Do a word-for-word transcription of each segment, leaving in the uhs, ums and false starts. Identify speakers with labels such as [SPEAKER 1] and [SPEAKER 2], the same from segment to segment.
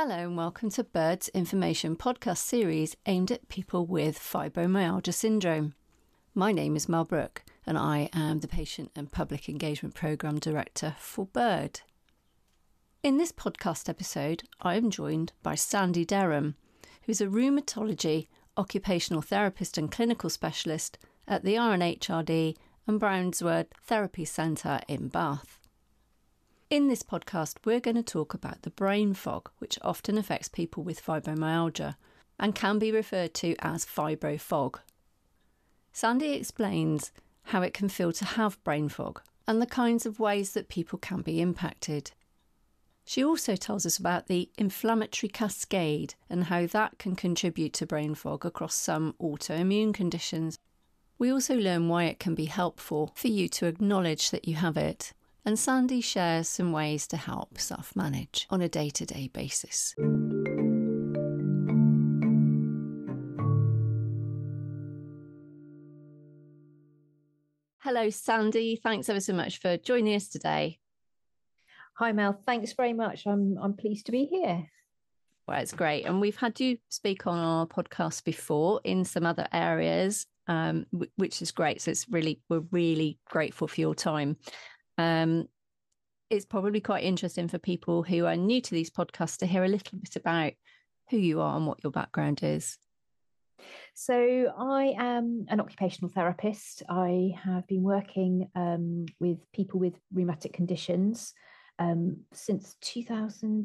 [SPEAKER 1] Hello and welcome to Bird's Information podcast series aimed at people with fibromyalgia syndrome. My name is Mel Brooke and I am the Patient and Public Engagement Programme Director for Bird. In this podcast episode, I am joined by Sandy Derham, who's a rheumatology, occupational therapist and clinical specialist at the R N H R D and Brownswood Therapy Centre in Bath. In this podcast, we're going to talk about the brain fog, which often affects people with fibromyalgia and can be referred to as fibro fog. Sandy explains how it can feel to have brain fog and the kinds of ways that people can be impacted. She also tells us about the inflammatory cascade and how that can contribute to brain fog across some autoimmune conditions. We also learn why it can be helpful for you to acknowledge that you have it. And Sandy shares some ways to help self-manage on a day-to-day basis. Hello, Sandy. Thanks ever so much for joining us today.
[SPEAKER 2] Hi, Mel. Thanks very much. I'm I'm pleased to be here.
[SPEAKER 1] Well, it's great. And we've had you speak on our podcast before in some other areas, um, w- which is great. So it's really, we're really grateful for your time. Um, it's probably quite interesting for people who are new to these podcasts to hear a little bit about who you are and what your background is.
[SPEAKER 2] So I am an occupational therapist. I have been working um, with people with rheumatic conditions um, since two thousand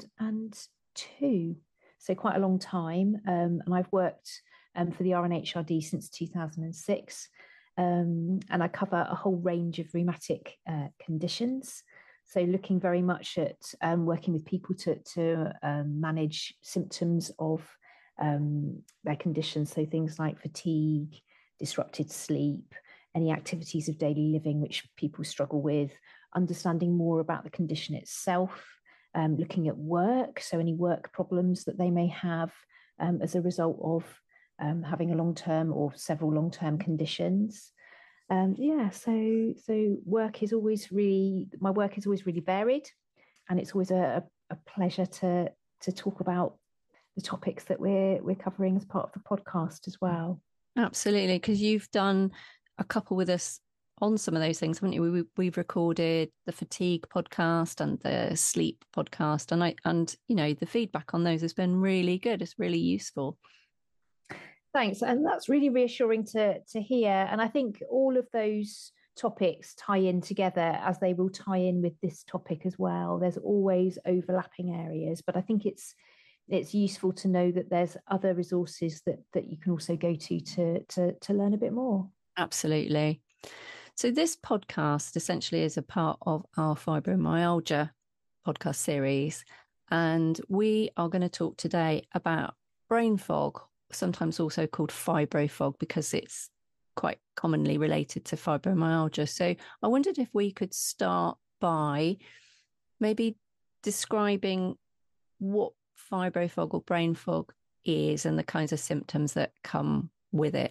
[SPEAKER 2] two, so quite a long time. Um, and I've worked um, for the R N H R D since two thousand six. Um, and I cover a whole range of rheumatic uh, conditions. So looking very much at um, working with people to, to um, manage symptoms of um, their conditions. So things like fatigue, disrupted sleep, any activities of daily living which people struggle with, understanding more about the condition itself, um, looking at work, so any work problems that they may have um, as a result of Um, having a long-term or several long-term conditions. Um, yeah, so so work is always really, my work is always really varied, and it's always a, a pleasure to to talk about the topics that we're we're covering as part of the podcast as well.
[SPEAKER 1] Absolutely, because you've done a couple with us on some of those things, haven't you? We, we've recorded the fatigue podcast and the sleep podcast, and I and you know the feedback on those has been really good. It's really useful.
[SPEAKER 2] Thanks. And that's really reassuring to, to hear. And I think all of those topics tie in together, as they will tie in with this topic as well. There's always overlapping areas, but I think it's it's useful to know that there's other resources that that you can also go to to to, to learn a bit more.
[SPEAKER 1] Absolutely. So this podcast essentially is a part of our fibromyalgia podcast series. And we are going to talk today about brain fog, sometimes also called fibro fog, because it's quite commonly related to fibromyalgia. So I wondered if we could start by maybe describing what fibro fog or brain fog is and the kinds of symptoms that come with it.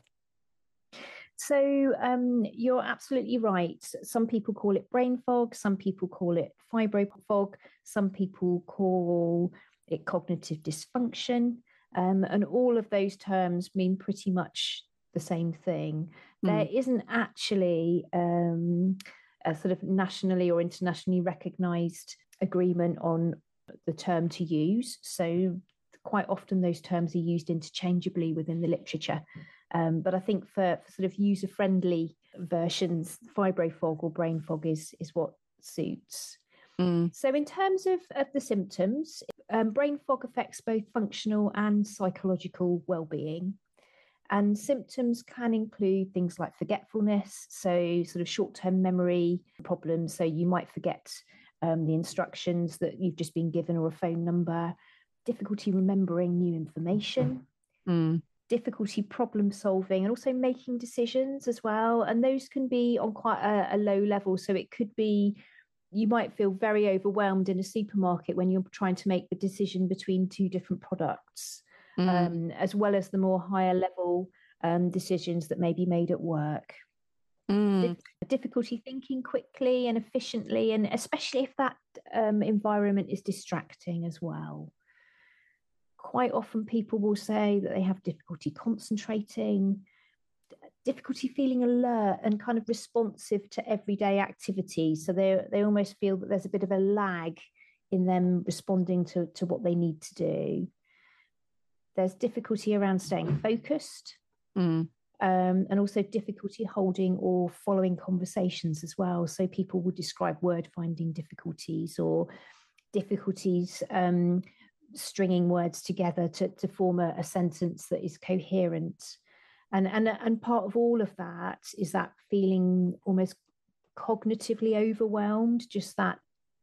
[SPEAKER 2] So um, you're absolutely right. Some people call it brain fog, some people call it fibro fog, some people call it cognitive dysfunction. Um, and all of those terms mean pretty much the same thing. Mm. There isn't actually um, a sort of nationally or internationally recognised agreement on the term to use. So quite often those terms are used interchangeably within the literature. Um, but I think for, for sort of user-friendly versions, fibro fog or brain fog is, is what suits. Mm. So in terms of, of the symptoms, um, brain fog affects both functional and psychological well-being. And symptoms can include things like forgetfulness, so sort of short-term memory problems. So you might forget um, the instructions that you've just been given or a phone number, difficulty remembering new information, mm. difficulty problem solving, and also making decisions as well. And those can be on quite a, a low level. So it could be, you might feel very overwhelmed in a supermarket when you're trying to make the decision between two different products, mm. um, as well as the more higher level um, decisions that may be made at work. Mm. Difficulty thinking quickly and efficiently, and especially if that um, environment is distracting as well. quite often people will say that they have difficulty concentrating, difficulty feeling alert and kind of responsive to everyday activities. So they they almost feel that there's a bit of a lag in them responding to, to what they need to do. There's difficulty around staying focused, mm. um, and also difficulty holding or following conversations as well. So people will describe word finding difficulties or difficulties um, stringing words together to, to form a, a sentence that is coherent. And, and, and part of all of that is that feeling almost cognitively overwhelmed, just that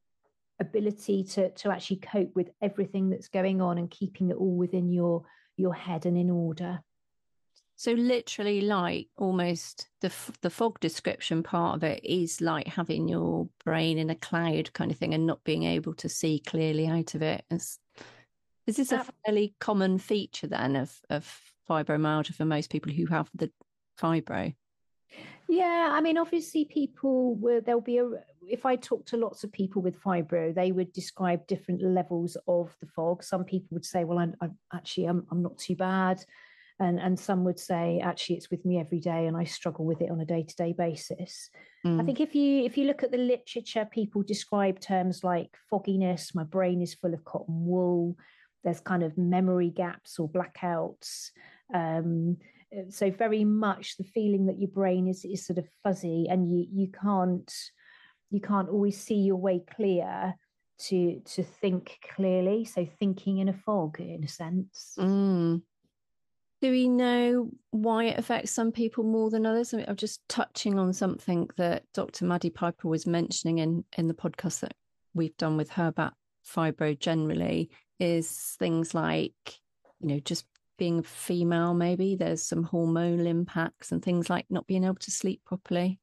[SPEAKER 2] ability to, to actually cope with everything that's going on and keeping it all within your, your head and in order.
[SPEAKER 1] So literally, like almost the the fog description part of it is like having your brain in a cloud kind of thing and not being able to see clearly out of it. Is, is this a fairly common feature then of, of fibromyalgia for most people who have the fibro?
[SPEAKER 2] Yeah, I mean, obviously people will, there'll be a, if I talk to lots of people with fibro, they would describe different levels of the fog. Some people would say, well, I'm, I'm actually, I'm, I'm not too bad. And, and some would say, actually, it's with me every day and I struggle with it on a day-to-day basis. Mm. I think if you if you look at the literature, people describe terms like fogginess, my brain is full of cotton wool, there's kind of memory gaps or blackouts. Um, so very much the feeling that your brain is, is sort of fuzzy and you, you can't you can't always see your way clear to, to think clearly. So thinking in a fog, in a sense.
[SPEAKER 1] Mm. Do we know why it affects some people more than others? I mean, I'm just touching on something that Doctor Maddie Piper was mentioning in, in the podcast that we've done with her about fibro generally, is things like, you know, just being female, maybe there's some hormonal impacts and things like not being able to sleep properly.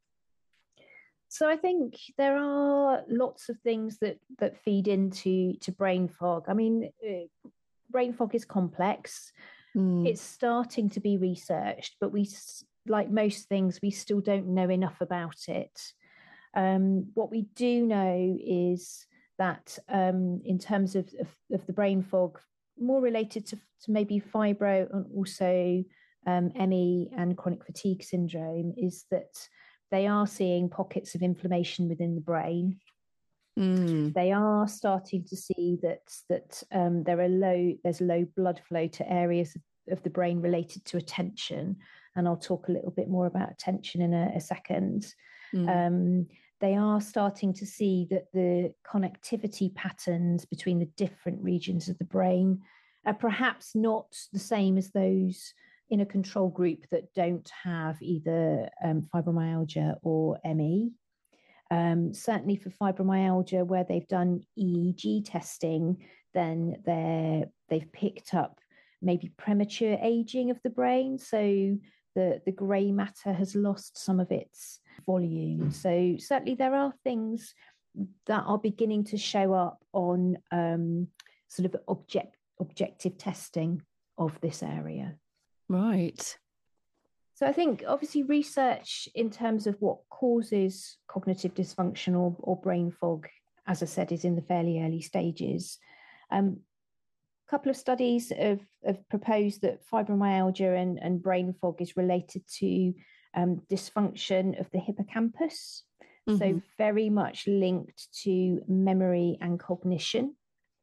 [SPEAKER 2] So I think there are lots of things that, that feed into to brain fog. I mean, uh, brain fog is complex. Mm. It's starting to be researched, but we, like most things, we still don't know enough about it. Um, what we do know is that um, in terms of, of, of the brain fog, more related to, to maybe fibro and also um, M E and chronic fatigue syndrome, is that they are seeing pockets of inflammation within the brain. Mm. They are starting to see that that um, there are low there's low blood flow to areas of, of the brain related to attention, and I'll talk a little bit more about attention in a, a second. Mm. Um, they are starting to see that the connectivity patterns between the different regions of the brain are perhaps not the same as those in a control group that don't have either um, fibromyalgia or M E. Um, certainly for fibromyalgia, where they've done E E G testing, then they're, they've picked up maybe premature aging of the brain. So the, the grey matter has lost some of its volume. So certainly there are things that are beginning to show up on um, sort of object, objective testing of this area.
[SPEAKER 1] Right.
[SPEAKER 2] So I think obviously research in terms of what causes cognitive dysfunction or, or brain fog, as I said, is in the fairly early stages. Um, a couple of studies have, have proposed that fibromyalgia and, and brain fog is related to um, dysfunction of the hippocampus. Mm-hmm. So very much linked to memory and cognition.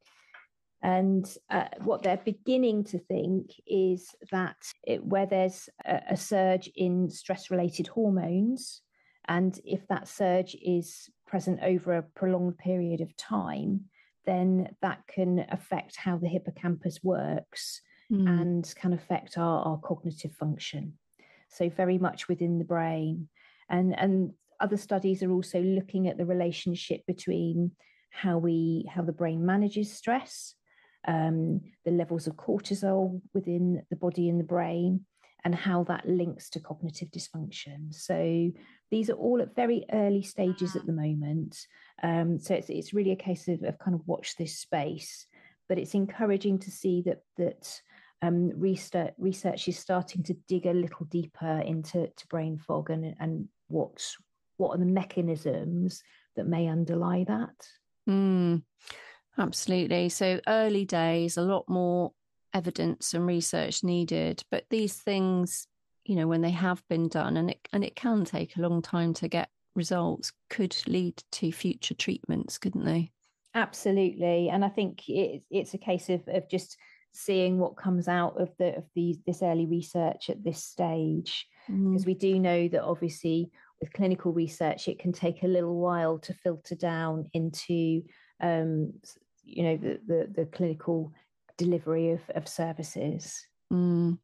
[SPEAKER 2] And uh, what they're beginning to think is that it, where there's a, a surge in stress-related hormones, and if that surge is present over a prolonged period of time, then that can affect how the hippocampus works mm. and can affect our, our cognitive function. So very much within the brain. And, and other studies are also looking at the relationship between how we how the brain manages stress, Um, the levels of cortisol within the body and the brain, and how that links to cognitive dysfunction. So these are all at very early stages at the moment. Um, so it's it's really a case of, of kind of watch this space. But it's encouraging to see that that um, research research is starting to dig a little deeper into to brain fog and and what what are the mechanisms that may underlie that.
[SPEAKER 1] Mm. Absolutely. So early days, a lot more evidence and research needed. But these things, you know, when they have been done, and it and it can take a long time to get results, could lead to future treatments, couldn't they?
[SPEAKER 2] Absolutely. And I think it, it's a case of, of just seeing what comes out of the of these this early research at this stage,
[SPEAKER 1] Mm.
[SPEAKER 2] because we do know that obviously with clinical research it can take a little while to filter down into um, you know the, the the clinical delivery of, of services.
[SPEAKER 1] Mm.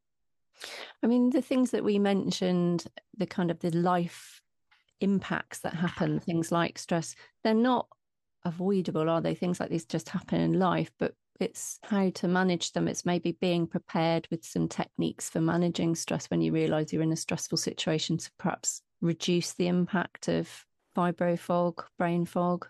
[SPEAKER 1] I mean, the things that we mentioned, the kind of the life impacts that happen, things like stress, they're not avoidable, are they? Things like these just happen in life, but it's how to manage them. It's maybe being prepared with some techniques for managing stress when you realise you're in a stressful situation to perhaps reduce the impact of fibro fog, brain fog.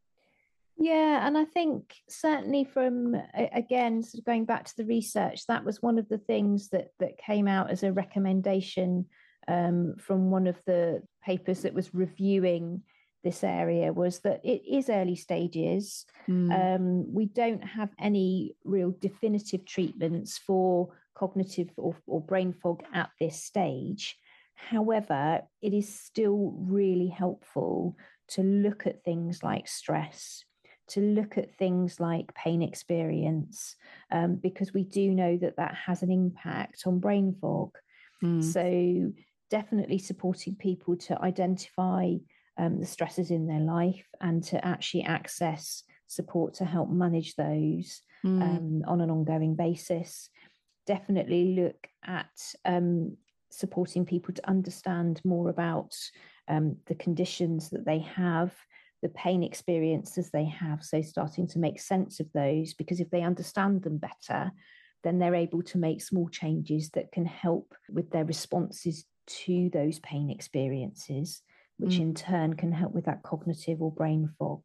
[SPEAKER 2] Yeah, and I think certainly from, again, sort of going back to the research, that was one of the things that that came out as a recommendation um, from one of the papers that was reviewing this area, was that it is early stages. Mm. Um, we don't have any real definitive treatments for cognitive or, or brain fog at this stage. However, it is still really helpful to look at things like stress, to look at things like pain experience, um, because we do know that that has an impact on brain fog. Mm. So definitely supporting people to identify um, the stresses in their life and to actually access support to help manage those mm. um, on an ongoing basis. Definitely look at um, supporting people to understand more about um, the conditions that they have, the pain experiences they have, so starting to make sense of those, because if they understand them better, then they're able to make small changes that can help with their responses to those pain experiences, which mm. in turn can help with that cognitive or brain fog.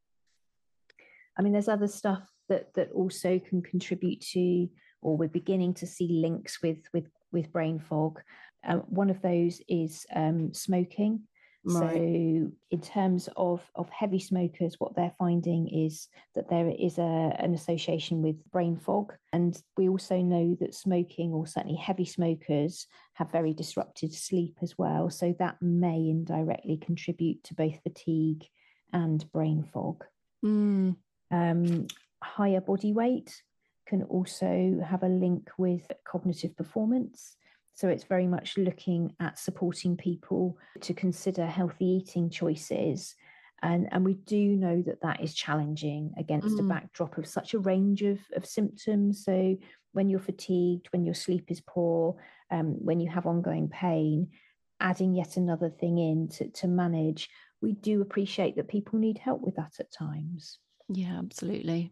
[SPEAKER 2] I mean, there's other stuff that that also can contribute to, or we're beginning to see links with with with brain fog. Um, one of those is um, smoking. Right. So in terms of, of heavy smokers, what they're finding is that there is a, an association with brain fog. And we also know that smoking, or certainly heavy smokers, have very disrupted sleep as well. So that may indirectly contribute to both fatigue and brain fog. Mm. Um, higher body weight can also have a link with cognitive performance. So it's very much looking at supporting people to consider healthy eating choices. And, and we do know that that is challenging against mm. a backdrop of such a range of, of symptoms. So when you're fatigued, when your sleep is poor, um, when you have ongoing pain, adding yet another thing in to, to manage, we do appreciate that people need help with that at times.
[SPEAKER 1] Yeah, absolutely.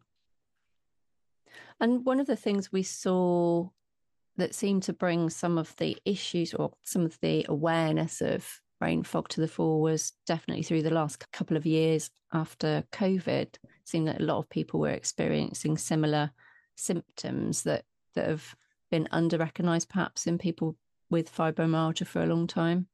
[SPEAKER 1] And one of the things we saw that seemed to bring some of the issues or some of the awareness of brain fog to the fore was definitely through the last couple of years after COVID. It seemed that a lot of people were experiencing similar symptoms that, that have been under-recognised perhaps in people with fibromyalgia for a long time.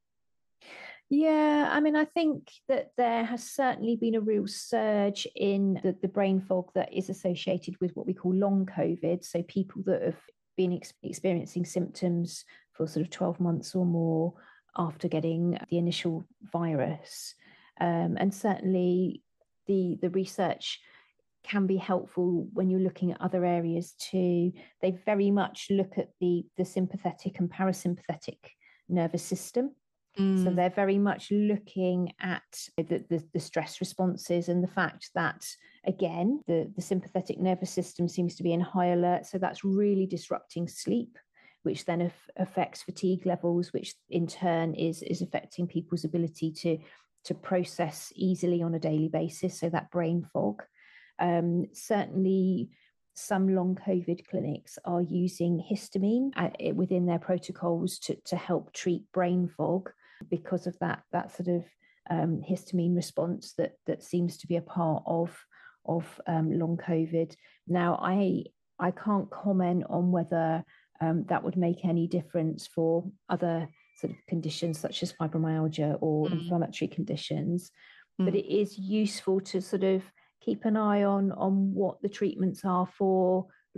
[SPEAKER 2] Yeah, I mean, I think that there has certainly been a real surge in the, the brain fog that is associated with what we call long COVID. So people that have been ex- experiencing symptoms for sort of twelve months or more after getting the initial virus. Um, and certainly the, the research can be helpful when you're looking at other areas too. They very much look at the, the sympathetic and parasympathetic nervous system. Mm. So they're very much looking at the, the, the stress responses and the fact that, again, the, the sympathetic nervous system seems to be in high alert. So that's really disrupting sleep, which then af- affects fatigue levels, which in turn is, is affecting people's ability to, to process easily on a daily basis. So that brain fog. Um, certainly, some long COVID clinics are using histamine uh, within their protocols to, to help treat brain fog, because of that that sort of um, histamine response that that seems to be a part of of um, long COVID. Now, I I can't comment on whether um, that would make any difference for other sort of conditions such as fibromyalgia or mm. inflammatory conditions, mm. but it is useful to sort of keep an eye on on what the treatments are for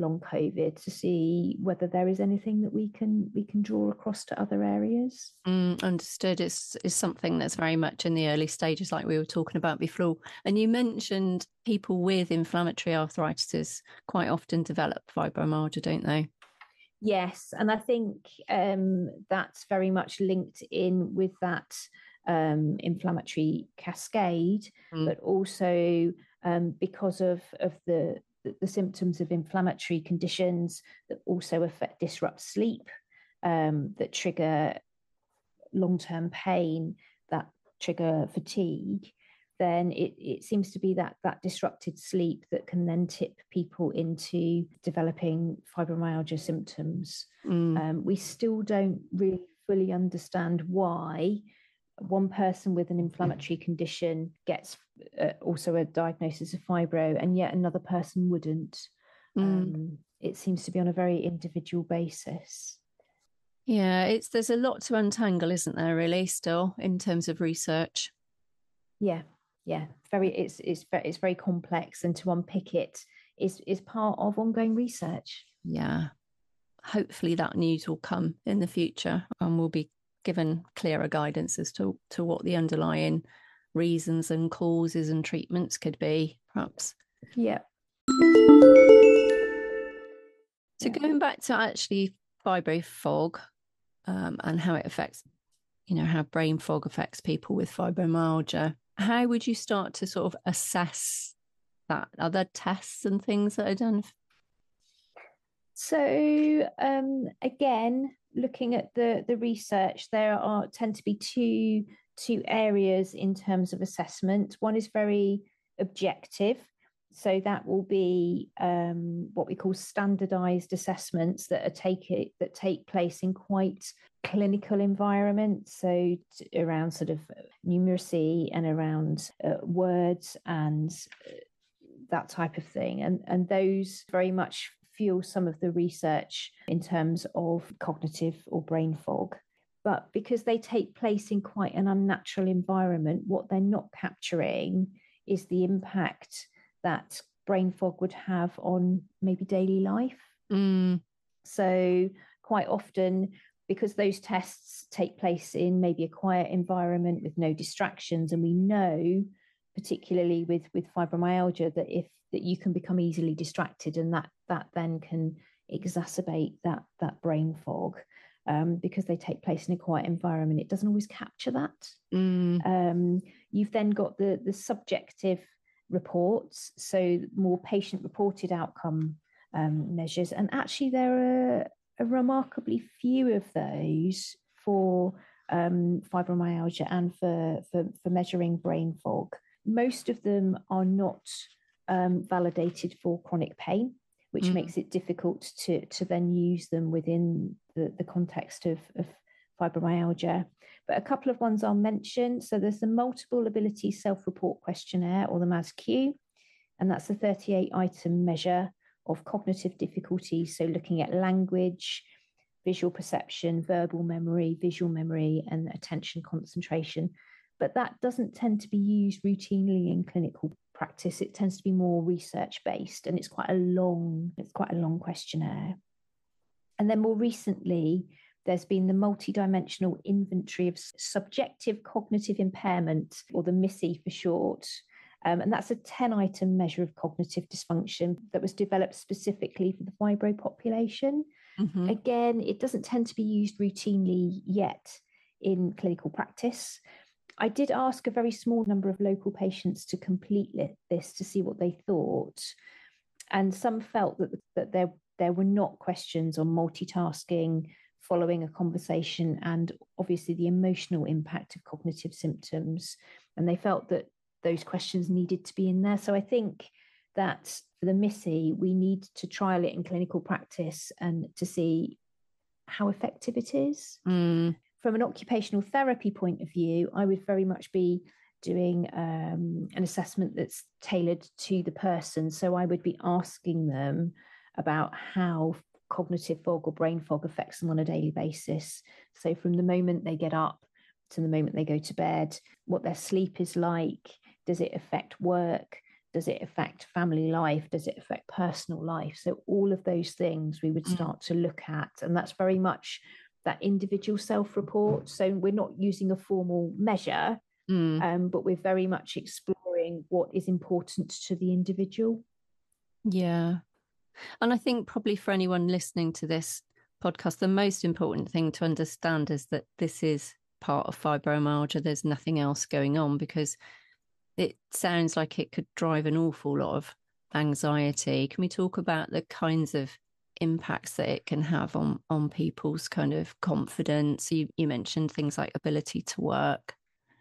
[SPEAKER 2] long COVID to see whether there is anything that we can we can draw across to other areas.
[SPEAKER 1] Mm, understood. It's, it's something that's very much in the early stages, like we were talking about before. And you mentioned people with inflammatory arthritis quite often develop fibromyalgia, don't they?
[SPEAKER 2] Yes, and I think um, that's very much linked in with that um, inflammatory cascade, mm. but also um, because of, of the, the symptoms of inflammatory conditions that also affect disrupt sleep, um, that trigger long-term pain, that trigger fatigue, then it, it seems to be that that disrupted sleep that can then tip people into developing fibromyalgia symptoms. Mm. Um, we still don't really fully understand why one person with an inflammatory condition gets uh, also a diagnosis of fibro and yet another person wouldn't. Mm. Um, it seems to be on a very individual basis.
[SPEAKER 1] Yeah, it's there's a lot to untangle, isn't there, really, still, in terms of research?
[SPEAKER 2] Yeah. Yeah, very. It's it's it's very complex, and to unpick it is is part of ongoing research.
[SPEAKER 1] Yeah, hopefully that news will come in the future, and we'll be given clearer guidance as to to what the underlying reasons and causes and treatments could be, perhaps.
[SPEAKER 2] Yeah.
[SPEAKER 1] So yeah. Going back to actually fibro fog um, and how it affects, you know, how brain fog affects people with fibromyalgia. How would you start to sort of assess that? Are there tests and things that are done?
[SPEAKER 2] So um, again, looking at the, the research, there are tend to be two, two areas in terms of assessment. One is very objective. So that will be um, what we call standardized assessments that are take it, that take place in quite clinical environments. So t- around sort of numeracy and around uh, words and uh, that type of thing. And, and those very much fuel some of the research in terms of cognitive or brain fog. But because they take place in quite an unnatural environment, what they're not capturing is the impact that brain fog would have on maybe daily life. Mm. So quite often, because those tests take place in maybe a quiet environment with no distractions, and we know, particularly with, with fibromyalgia, that if that you can become easily distracted, and that that then can exacerbate that that brain fog. Um, because they take place in a quiet environment, it doesn't always capture that. Mm. Um, you've then got the the subjective reports, so more patient-reported outcome um, measures, and actually there are a remarkably few of those for um, fibromyalgia and for, for for measuring brain fog. Most of them are not um, validated for chronic pain, which mm. makes it difficult to to then use them within the, the context of, of fibromyalgia. But a couple of ones I'll mention. So there's the Multiple Ability Self-Report Questionnaire, or the M A S Q, and that's a thirty-eight item measure of cognitive difficulties. So looking at language, visual perception, verbal memory, visual memory, and attention concentration. But that doesn't tend to be used routinely in clinical practice. It tends to be more research-based, and it's quite a long, it's quite a long questionnaire. And then more recently, there's been the Multidimensional Inventory of Subjective Cognitive Impairment, or the M I S I for short. Um, and that's a ten item measure of cognitive dysfunction that was developed specifically for the fibro population. Mm-hmm. Again, it doesn't tend to be used routinely yet in clinical practice. I did ask a very small number of local patients to complete this to see what they thought. And some felt that, that there, there were not questions on multitasking, following a conversation, and obviously the emotional impact of cognitive symptoms. And they felt that those questions needed to be in there. So I think that for the M I S I, we need to trial it in clinical practice and to see how effective it is. Mm. From an occupational therapy point of view, I would very much be doing um, an assessment that's tailored to the person. So I would be asking them about how cognitive fog or brain fog affects them on a daily basis. So from the moment they get up to the moment they go to bed, what their sleep is like, does it affect work, Does it affect family life? Does it affect personal life? So all of those things we would start mm. to look at. And that's very much that individual self-report. So we're not using a formal measure, mm. um, but we're very much exploring what is important to the individual.
[SPEAKER 1] Yeah. And I think probably for anyone listening to this podcast, the most important thing to understand is that this is part of fibromyalgia. There's nothing else going on, because it sounds like it could drive an awful lot of anxiety. Can we talk about the kinds of impacts that it can have on, on people's kind of confidence? You, you mentioned things like ability to work.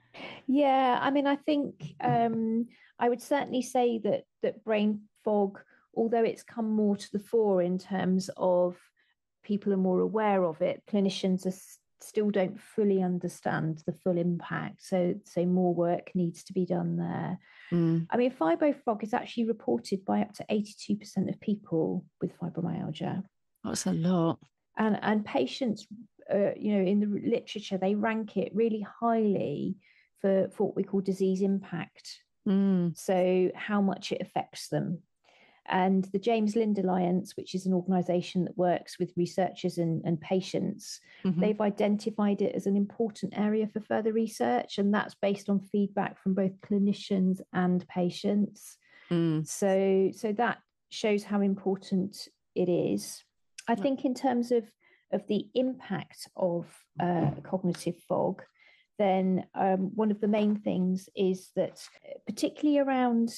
[SPEAKER 2] Yeah, I mean, I think um, I would certainly say that that brain fog, although it's come more to the fore in terms of people are more aware of it, clinicians are still don't fully understand the full impact. So, so more work needs to be done there. Mm. I mean, fibro fog is actually reported by up to eighty-two percent of people with fibromyalgia.
[SPEAKER 1] That's a lot.
[SPEAKER 2] And and patients, uh, you know, in the literature, they rank it really highly for, for what we call disease impact. Mm. So how much it affects them. And the James Lind Alliance, which is an organisation that works with researchers and, and patients, mm-hmm. they've identified it as an important area for further research. And that's based on feedback from both clinicians and patients. Mm. So, so that shows how important it is. I think in terms of, of the impact of uh, cognitive fog, then um, one of the main things is that particularly around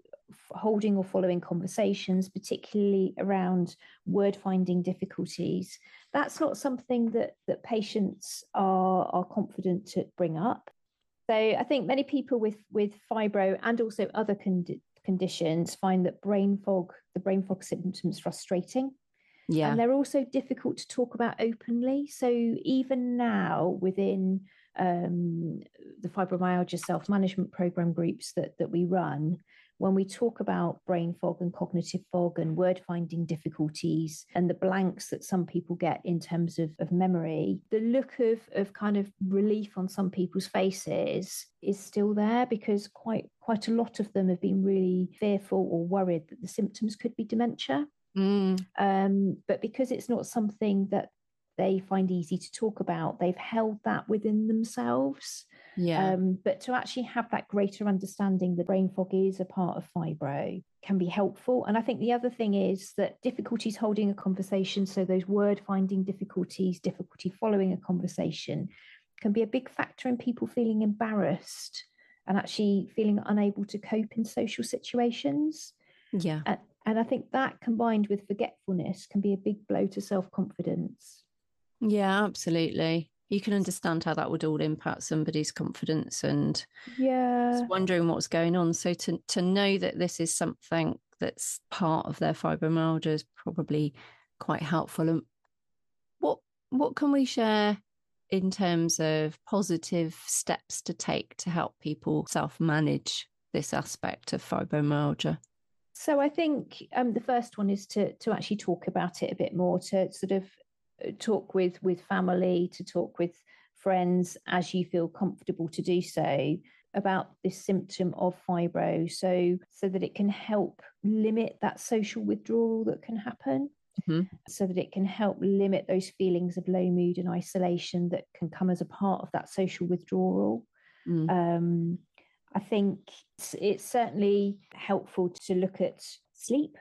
[SPEAKER 2] holding or following conversations, particularly around word finding difficulties, that's not something that, that patients are, are confident to bring up. So I think many people with, with fibro and also other con- conditions find that brain fog, the brain fog symptoms frustrating. Yeah. And they're also difficult to talk about openly. So even now within um, the fibromyalgia self-management program groups that, that we run, when we talk about brain fog and cognitive fog and word finding difficulties and the blanks that some people get in terms of, of memory, the look of, of kind of relief on some people's faces is still there, because quite, quite a lot of them have been really fearful or worried that the symptoms could be dementia. Mm. Um, but because it's not something that they find easy to talk about, they've held that within themselves. Yeah. Um, but to actually have that greater understanding that brain fog is a part of fibro can be helpful. And I think the other thing is that difficulties holding a conversation, so those word finding difficulties, difficulty following a conversation, can be a big factor in people feeling embarrassed and actually feeling unable to cope in social situations. Yeah. Uh, and I think that combined with forgetfulness can be a big blow to self-confidence.
[SPEAKER 1] Yeah, absolutely. You can understand how that would all impact somebody's confidence and
[SPEAKER 2] yeah,
[SPEAKER 1] wondering what's going on. So to, to know that this is something that's part of their fibromyalgia is probably quite helpful. And what what can we share in terms of positive steps to take to help people self-manage this aspect of fibromyalgia?
[SPEAKER 2] So I think um, the first one is to to actually talk about it a bit more, to sort of talk with with family, to talk with friends as you feel comfortable to do so about this symptom of fibro, so so that it can help limit that social withdrawal that can happen. Mm-hmm. So that it can help limit those feelings of low mood and isolation that can come as a part of that social withdrawal. Mm. Um, I think it's, it's certainly helpful to look at sleep.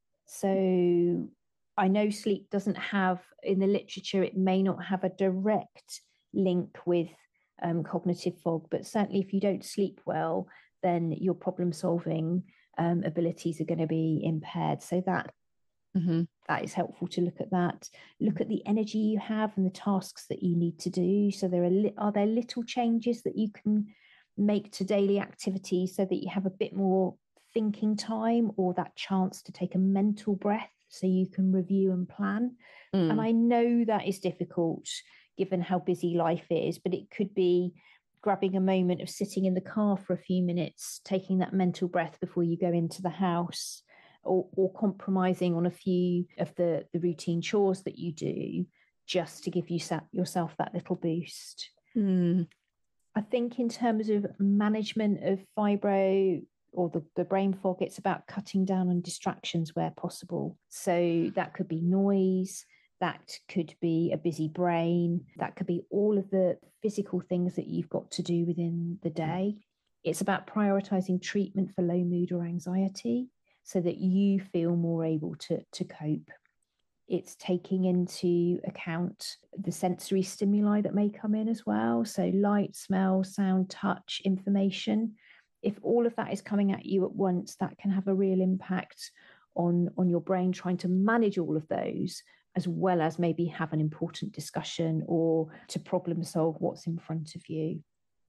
[SPEAKER 2] So I know sleep doesn't have, in the literature, it may not have a direct link with um, cognitive fog, but certainly if you don't sleep well, then your problem solving um, abilities are going to be impaired. So that mm-hmm. that is helpful to look at that. Look at the energy you have and the tasks that you need to do. So there are li- are there little changes that you can make to daily activities so that you have a bit more thinking time or that chance to take a mental breath so you can review and plan. Mm. And I know that is difficult given how busy life is, but it could be grabbing a moment of sitting in the car for a few minutes, taking that mental breath before you go into the house, or, or compromising on a few of the, the routine chores that you do just to give you yourself that little boost. Mm. I think in terms of management of fibro, or the, the brain fog, it's about cutting down on distractions where possible. So that could be noise, that could be a busy brain, that could be all of the physical things that you've got to do within the day. It's about prioritizing treatment for low mood or anxiety so that you feel more able to, to cope. It's taking into account the sensory stimuli that may come in as well. So light, smell, sound, touch, information. If all of that is coming at you at once, that can have a real impact on, on your brain trying to manage all of those, as well as maybe have an important discussion or to problem solve what's in front of you.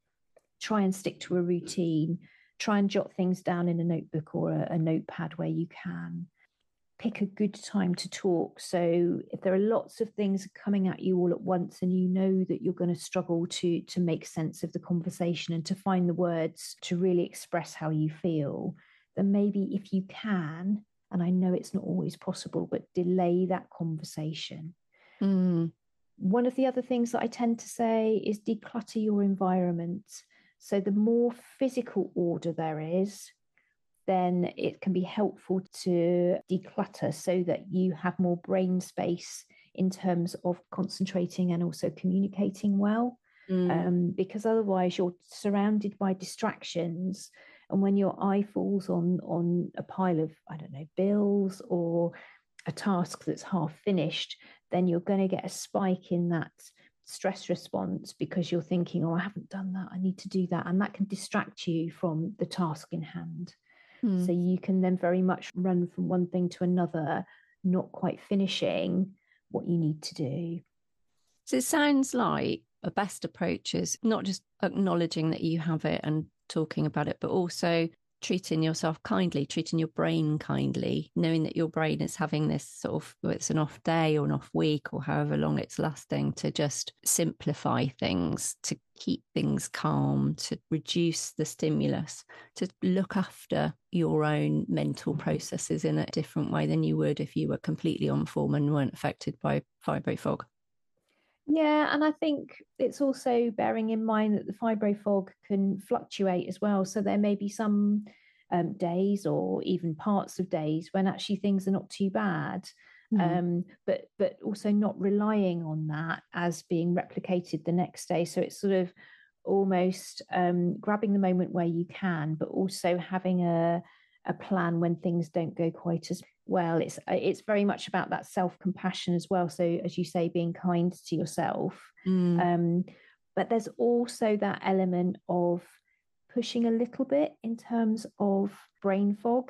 [SPEAKER 2] Try and stick to a routine. Try and jot things down in a notebook or a, a notepad where you can. Pick a good time to talk. So if there are lots of things coming at you all at once and you know that you're going to struggle to, to make sense of the conversation and to find the words to really express how you feel, then maybe if you can, and I know it's not always possible, but delay that conversation.
[SPEAKER 1] Mm.
[SPEAKER 2] One of the other things that I tend to say is declutter your environment. So the more physical order there is, then it can be helpful to declutter so that you have more brain space in terms of concentrating and also communicating well. Mm. Um, because otherwise you're surrounded by distractions. And when your eye falls on, on a pile of, I don't know, bills or a task that's half finished, then you're going to get a spike in that stress response because you're thinking, oh, I haven't done that, I need to do that. And that can distract you from the task in hand. Mm. So you can then very much run from one thing to another, not quite finishing what you need to do.
[SPEAKER 1] So it sounds like a best approach is not just acknowledging that you have it and talking about it, but also treating yourself kindly, treating your brain kindly, knowing that your brain is having this sort of, well, it's an off day or an off week or however long it's lasting, to just simplify things, to keep things calm, to reduce the stimulus, to look after your own mental processes in a different way than you would if you were completely on form and weren't affected by fibro fog.
[SPEAKER 2] Yeah, and I think it's also bearing in mind that the fibro fog can fluctuate as well. So there may be some um, days or even parts of days when actually things are not too bad, mm. um, but but also not relying on that as being replicated the next day. So it's sort of almost um, grabbing the moment where you can, but also having a a plan when things don't go quite as well. It's it's very much about that self-compassion as well. So as you say, being kind to yourself. Mm. Um, but there's also that element of pushing a little bit in terms of brain fog.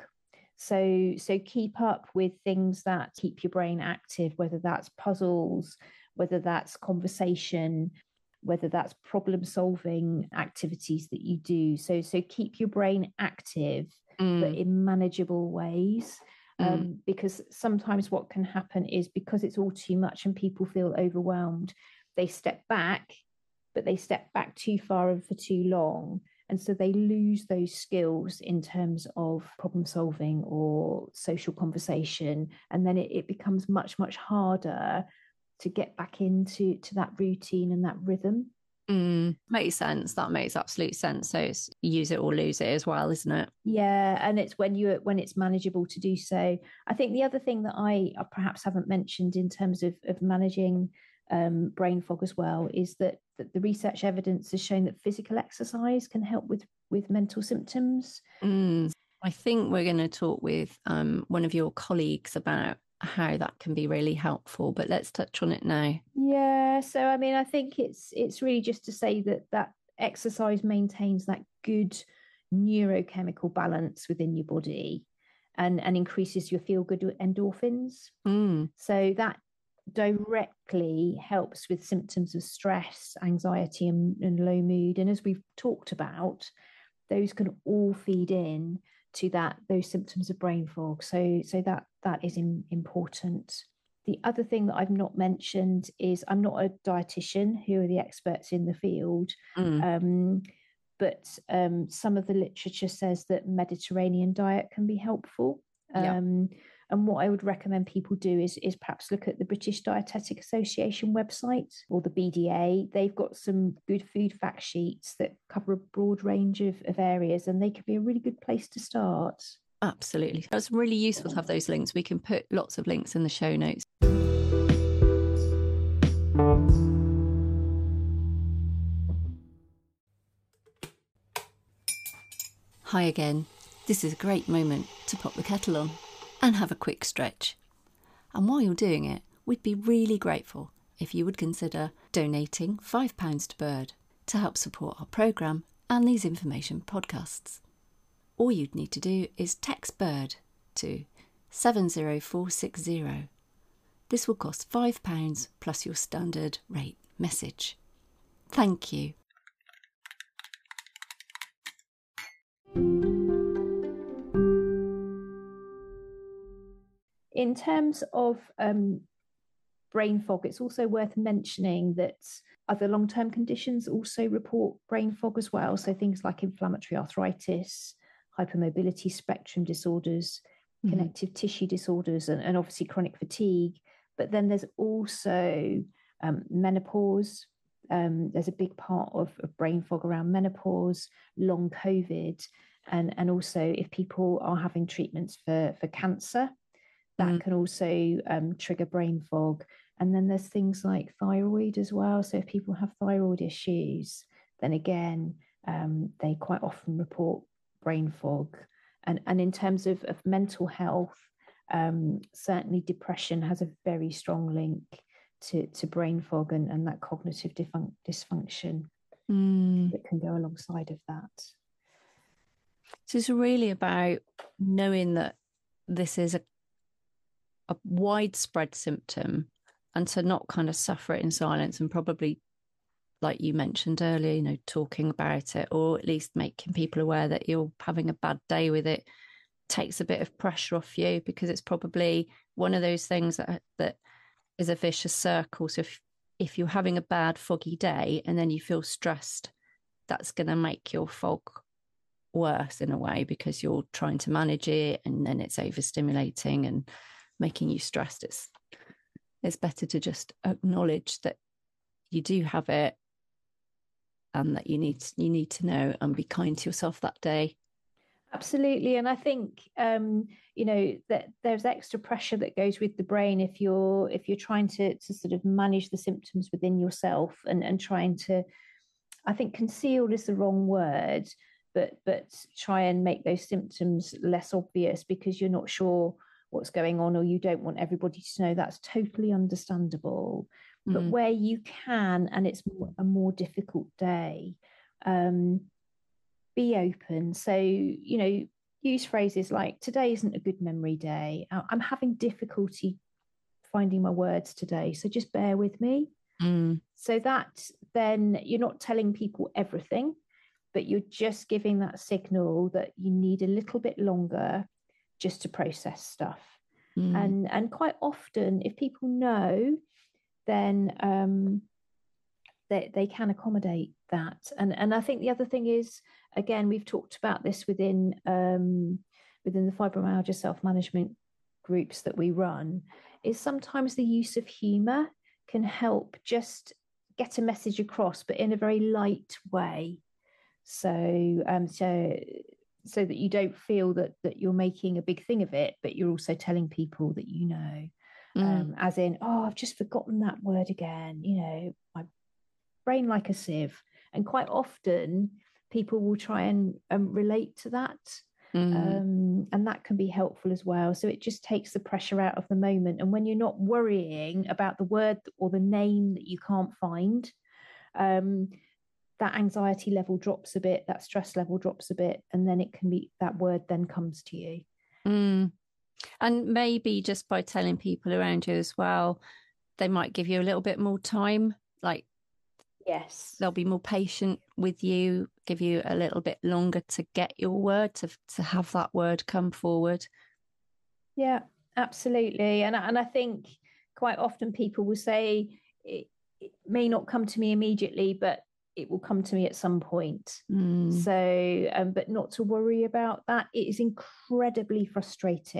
[SPEAKER 2] So so keep up with things that keep your brain active, whether that's puzzles, whether that's conversation, whether that's problem solving activities that you do. So so keep your brain active, mm. but in manageable ways. Mm. Um, because sometimes what can happen is because it's all too much and people feel overwhelmed, they step back, but they step back too far and for too long. And so they lose those skills in terms of problem solving or social conversation. And then it, it becomes much, much harder to get back into to that routine and that rhythm.
[SPEAKER 1] Mm, makes sense. That makes absolute sense. So it's use it or lose it as well, isn't it?
[SPEAKER 2] Yeah, and it's when you when it's manageable to do so. I think the other thing that I perhaps haven't mentioned in terms of of managing um, brain fog as well is that that the research evidence has shown that physical exercise can help with with mental symptoms.
[SPEAKER 1] Mm, I think we're going to talk with um, one of your colleagues about how that can be really helpful, but let's touch on it now.
[SPEAKER 2] Yeah, so I mean, I think it's it's really just to say that that exercise maintains that good neurochemical balance within your body and and increases your feel-good endorphins. Mm. So that directly helps with symptoms of stress, anxiety, and, and low mood. And as we've talked about, those can all feed in to that those symptoms of brain fog. So so that that is in, important. The other thing that I've not mentioned is I'm not a dietitian who are the experts in the field, mm. um, but um, some of the literature says that Mediterranean diet can be helpful. Um, yeah. And what I would recommend people do is, is perhaps look at the British Dietetic Association website or the B D A. They've got some good food fact sheets that cover a broad range of, of areas, and they could be a really good place to start.
[SPEAKER 1] Absolutely. That's really useful to have those links. We can put lots of links in the show notes. Hi again. This is a great moment to pop the kettle on and have a quick stretch. And while you're doing it, we'd be really grateful if you would consider donating five pounds to Bird to help support our programme and these information podcasts. All you'd need to do is text Bird to seven zero four six zero. This will cost five pounds plus your standard rate message. Thank you.
[SPEAKER 2] In terms of um, brain fog, it's also worth mentioning that other long-term conditions also report brain fog as well. So things like inflammatory arthritis, hypermobility spectrum disorders, mm-hmm. connective tissue disorders, and, and obviously chronic fatigue. But then there's also um, menopause. Um, there's a big part of, of brain fog around menopause, long COVID, and, and also if people are having treatments for, for cancer, that mm. can also um, trigger brain fog. And then there's things like thyroid as well. So if people have thyroid issues, then again, um, they quite often report brain fog. And, and in terms of, of mental health, um, certainly depression has a very strong link to, to brain fog and, and that cognitive dysfunction mm. that can go alongside of that.
[SPEAKER 1] So it's really about knowing that this is a a widespread symptom and to not kind of suffer it in silence, and probably, like you mentioned earlier, you know, talking about it, or at least making people aware that you're having a bad day with it takes a bit of pressure off you, because it's probably one of those things that that is a vicious circle. So if, if you're having a bad foggy day and then you feel stressed, that's going to make your fog worse in a way, because you're trying to manage it and then it's overstimulating and making you stressed. It's it's better to just acknowledge that you do have it and that you need you need to know and be kind to yourself that day.
[SPEAKER 2] Absolutely. And I think um you know that there's extra pressure that goes with the brain if you're if you're trying to to sort of manage the symptoms within yourself and and trying to, I think concealed is the wrong word, but but try and make those symptoms less obvious because you're not sure what's going on, or you don't want everybody to know. That's totally understandable. Mm. But where you can, and it's a more difficult day, um, be open. So, you know, use phrases like, today isn't a good memory day. I'm having difficulty finding my words today, so just bear with me. Mm. So that then you're not telling people everything, but you're just giving that signal that you need a little bit longer just to process stuff. Mm. And and quite often, if people know, then um, they, they can accommodate that. And and I think the other thing is, again, we've talked about this within um, within the fibromyalgia self-management groups that we run, is sometimes the use of humour can help just get a message across, but in a very light way. So um, so so that you don't feel that that you're making a big thing of it, but you're also telling people that you know, mm. um, as in, oh, I've just forgotten that word again, you know, my brain like a sieve. And quite often people will try and um, relate to that. Mm. Um, and that can be helpful as well. So it just takes the pressure out of the moment. And when you're not worrying about the word or the name that you can't find, um, that anxiety level drops a bit, that stress level drops a bit, and then it can be, that word then comes to you.
[SPEAKER 1] Mm. And maybe just by telling people around you as well, they might give you a little bit more time. Like,
[SPEAKER 2] yes,
[SPEAKER 1] they'll be more patient with you, give you a little bit longer to get your word, to to have that word come forward.
[SPEAKER 2] Yeah, absolutely. And, and I think quite often people will say, it, it may not come to me immediately, but it will come to me at some point. Mm. So, um, but not to worry about that. It is incredibly frustrating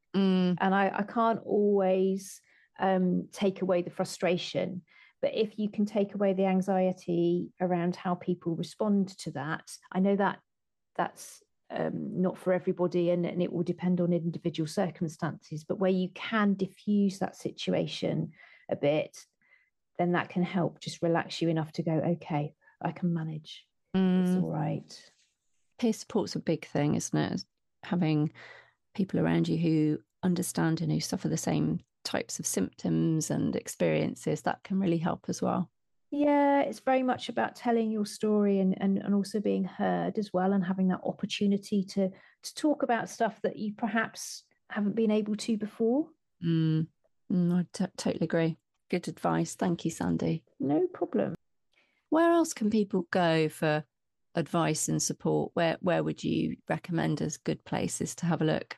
[SPEAKER 1] Mm.
[SPEAKER 2] And I, I can't always um, take away the frustration. But if you can take away the anxiety around how people respond to that, I know that that's um, not for everybody, and, and it will depend on individual circumstances. But where you can diffuse that situation a bit, then that can help just relax you enough to go, okay, I can manage. Mm. It's all right.
[SPEAKER 1] Peer support's a big thing, isn't it? Having people around you who understand and who suffer the same types of symptoms and experiences, that can really help as well.
[SPEAKER 2] Yeah, it's very much about telling your story and, and, and also being heard as well, and having that opportunity to, to talk about stuff that you perhaps haven't been able to before.
[SPEAKER 1] Mm. Mm, I t- totally agree. Good advice. Thank you, Sandy.
[SPEAKER 2] No problem.
[SPEAKER 1] Where else can people go for advice and support? Where where would you recommend as good places to have a look?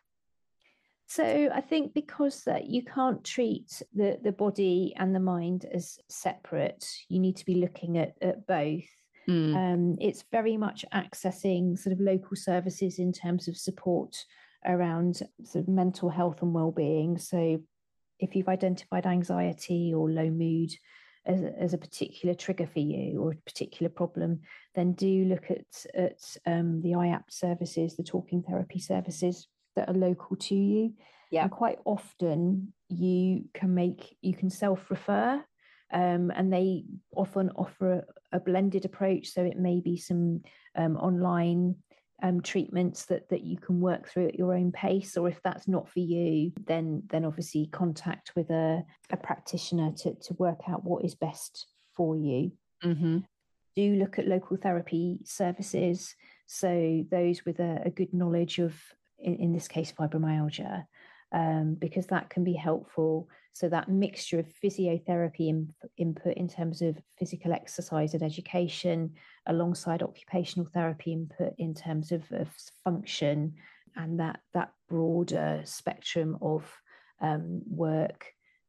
[SPEAKER 2] So I think because that you can't treat the, the body and the mind as separate, you need to be looking at, at both. Mm. Um, it's very much accessing sort of local services in terms of support around sort of mental health and well-being. So if you've identified anxiety or low mood as, as a particular trigger for you or a particular problem, then do look at, at um, the I A P T services, the talking therapy services that are local to you. Yeah. And quite often you can make, you can self-refer, um, and they often offer a, a blended approach. So it may be some um, online Um, treatments that that you can work through at your own pace, or if that's not for you, then then obviously contact with a, a practitioner to, to work out what is best for you. Mm-hmm. Do look at local therapy services, so those with a, a good knowledge of, in, in this case, fibromyalgia, um, because that can be helpful. So that mixture of physiotherapy in, input in terms of physical exercise and education, alongside occupational therapy input in terms of, of function, and that that broader spectrum of um, work,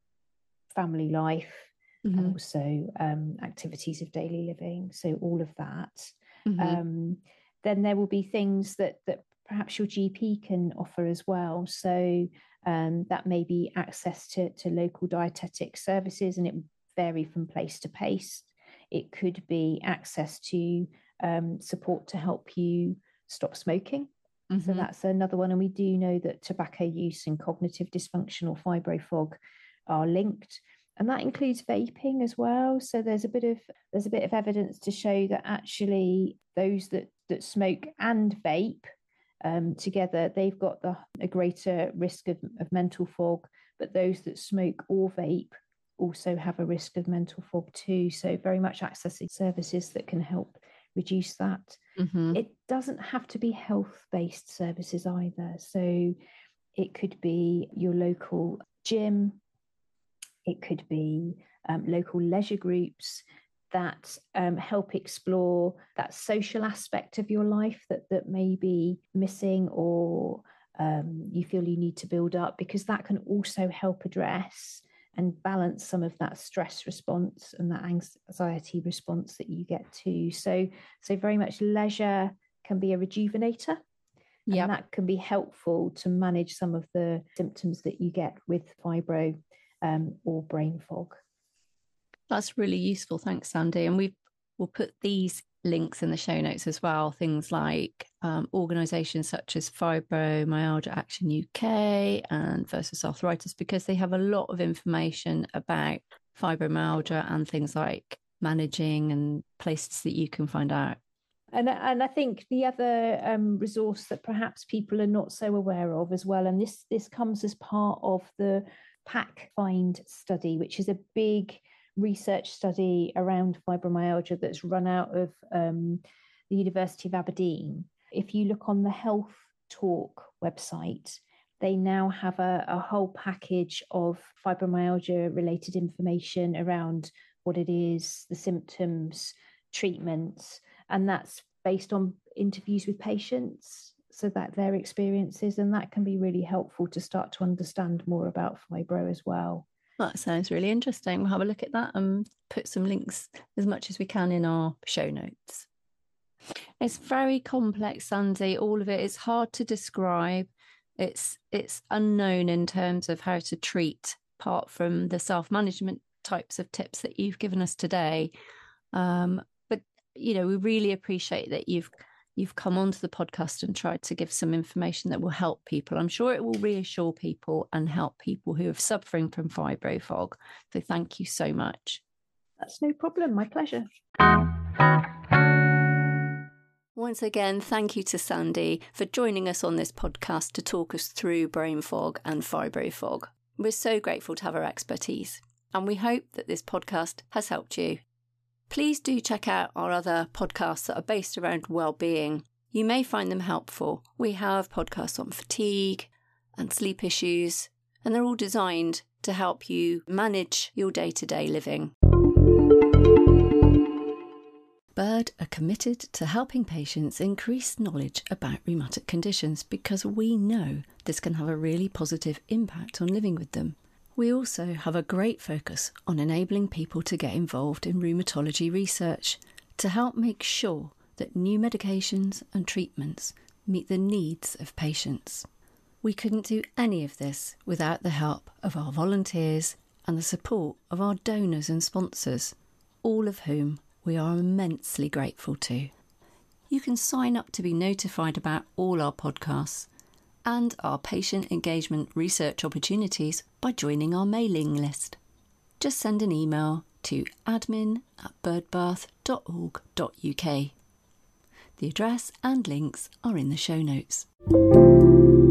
[SPEAKER 2] family life, mm-hmm. and also um, activities of daily living. So all of that. Mm-hmm. Um, then there will be things that that perhaps your G P can offer as well. So um, that may be access to, to local dietetic services, and it will vary from place to place. It could be access to um, support to help you stop smoking. Mm-hmm. So that's another one. And we do know that tobacco use and cognitive dysfunction or fibrofog are linked. And that includes vaping as well. So there's a bit of there's a bit of evidence to show that actually those that, that smoke and vape um, together, they've got the, a greater risk of, of mental fog. But those that smoke or vape also have a risk of mental fog too. So very much accessing services that can help reduce that. Mm-hmm. It doesn't have to be health-based services either. So it could be your local gym. It could be um, local leisure groups that um, help explore that social aspect of your life that, that may be missing, or um, you feel you need to build up, because that can also help address and balance some of that stress response and that anxiety response that you get too. So, so very much leisure can be a rejuvenator. Yep. And that can be helpful to manage some of the symptoms that you get with fibro um, or brain fog.
[SPEAKER 1] That's really useful. Thanks, Sandy. And we will put these links in the show notes as well. Things like um, organisations such as Fibromyalgia Action U K and Versus Arthritis, because they have a lot of information about fibromyalgia and things like managing and places that you can find out.
[SPEAKER 2] And, and I think the other um, resource that perhaps people are not so aware of as well, and this, this comes as part of the PACFIND study, which is a big research study around fibromyalgia that's run out of um, the University of Aberdeen. If you look on the Health Talk website, they now have a, a whole package of fibromyalgia related information around what it is, the symptoms, treatments, and that's based on interviews with patients, so that their experiences, and that can be really helpful to start to understand more about fibro as well.
[SPEAKER 1] That sounds really interesting. We'll have a look at that and put some links as much as we can in our show notes. It's very complex, Sandy. All of it is hard to describe. It's it's unknown in terms of how to treat, apart from the self-management types of tips that you've given us today. Um, but, you know, we really appreciate that you've you've come onto the podcast and tried to give some information that will help people. I'm sure it will reassure people and help people who are suffering from fibro fog. So thank you so much.
[SPEAKER 2] That's no problem. My pleasure.
[SPEAKER 1] Once again, thank you to Sandy for joining us on this podcast to talk us through brain fog and fibro fog. We're so grateful to have her expertise, and we hope that this podcast has helped you. Please do check out our other podcasts that are based around well-being. You may find them helpful. We have podcasts on fatigue and sleep issues, and they're all designed to help you manage your day-to-day living. Bird are committed to helping patients increase knowledge about rheumatic conditions because we know this can have a really positive impact on living with them. We also have a great focus on enabling people to get involved in rheumatology research to help make sure that new medications and treatments meet the needs of patients. We couldn't do any of this without the help of our volunteers and the support of our donors and sponsors, all of whom we are immensely grateful to. You can sign up to be notified about all our podcasts and our patient engagement research opportunities by joining our mailing list. Just send an email to admin at birdbath dot org dot uk. The address and links are in the show notes.